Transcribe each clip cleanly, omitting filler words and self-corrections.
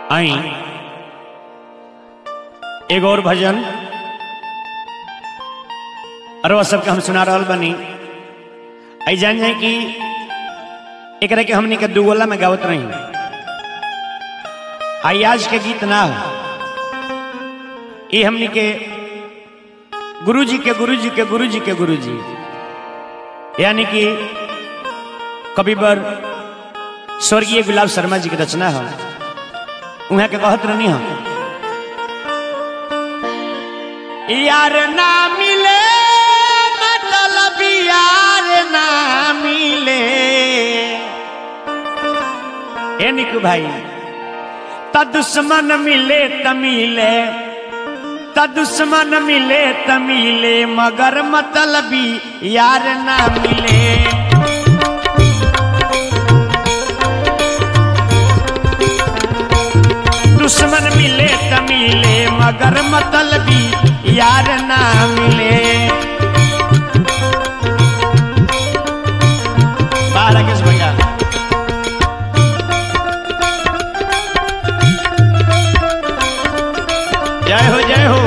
आई एगो और भजन अरवा सबके हम सुना रहा बनी। आई जान जाए कि एक के हमनी के दुगोला में गावत रही। आई आज के गीत ना हो, ये हमनी के गुरुजी के गुरुजी के गुरुजी के गुरुजी यानी कि कविवर स्वर्गीय गुलाब शर्मा जी की रचना है। उहाँ के कहत रहनी हम यार ना मिले मतलब यार ना मिले ए निकू भाई त दुश्मन मिले त मिले त दुश्मन मिले त मिले मगर मतलबी यार ना मिले। दुश्मन मिले त मिले मगर मतलबी यार ना मिले। बाहर किस भैया जय हो जय हो।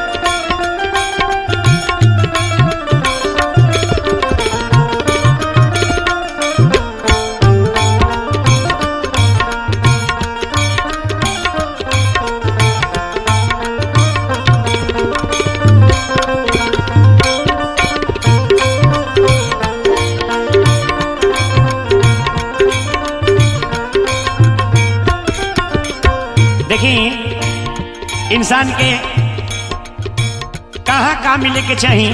इंसान के कहाँ कहाँ मिले के चाहिए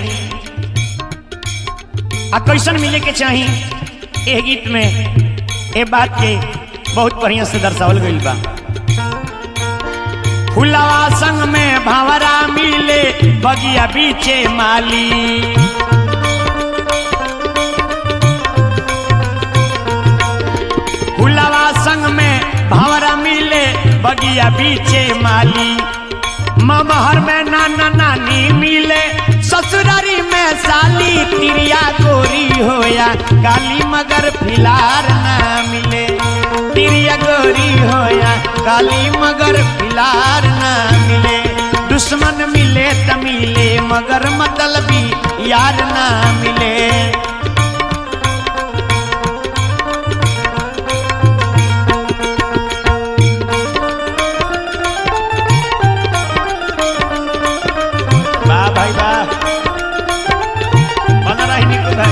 आ कैसन मिले के चाहिए, यह गीत में ये बात के बहुत बढ़िया से दर्शावल गई बा। फुलवा संग में भावरा मिले बगिया बीचे माली। फुलवा संग में भावरा मिले बगिया बीचे माली। ममहर में नाना नानी मिले ससुरारी में साली। तिरिया गोरी होया काली मगर फिलार ना मिले। तिरिया गोरी होया काली मगर फिलार ना मिले। दुश्मन मिले त मिले मगर मतलबी यार ना मिले। भाई वाह बना रही निकू भाई।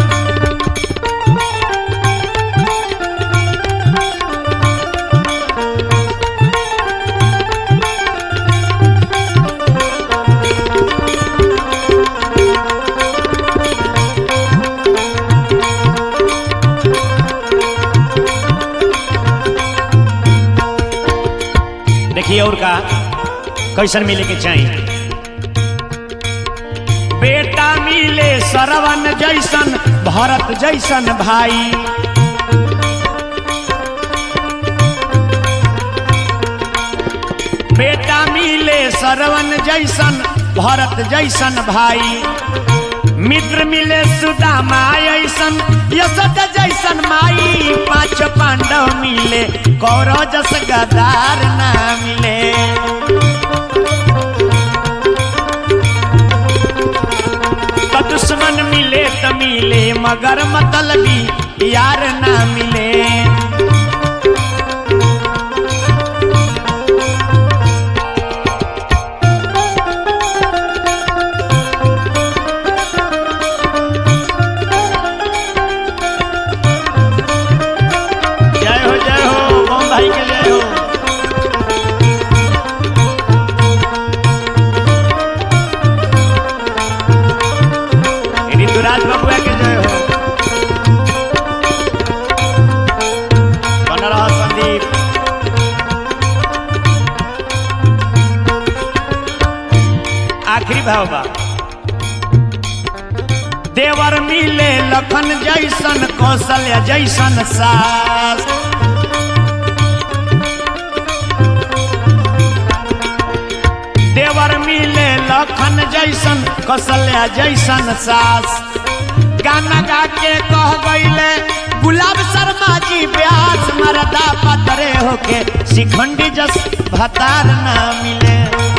देखिए और का कैसन मिले के चाहिए। बेटा मिले सरवन जैसन भरत जैसन भाई। बेटा मिले सरवन जैसन भरत जैसन भाई। मित्र मिले सुदामा ऐसन यशोदा जैसन माई। पांच पांडव मिले कौरव जस गदार ना मिले। दुश्मन मिले त मिले मगर मतलबी यार ना मिले। जय हो जय हो बम भाई के जय हो। राज बबुआ के जय हो। बना रहा संदीप। आखिरी भाव बा। देवर मिले लखन जैसन कौशल्या जैसन सास। देवर मिले लखन जैसन कौशल्या जैसन सास। गाना गा के कह गईले गुलाब शर्मा जी ब्यास मरदा पतरे हो होके शिखंडी जस भतार ना मिले।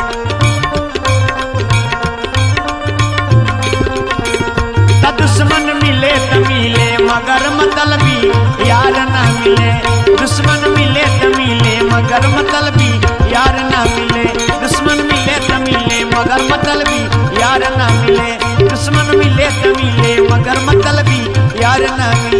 दुश्मन मिले त मिले मगर मतलबी यार ना मिले। दुश्मन मिले त मिले मगर मतलबी यार ना मिले। दुश्मन मिले त मिले मगर मतलबी यार ना मिले। दुश्मन मिले त मिले मगर मतलबी यार ना मिले।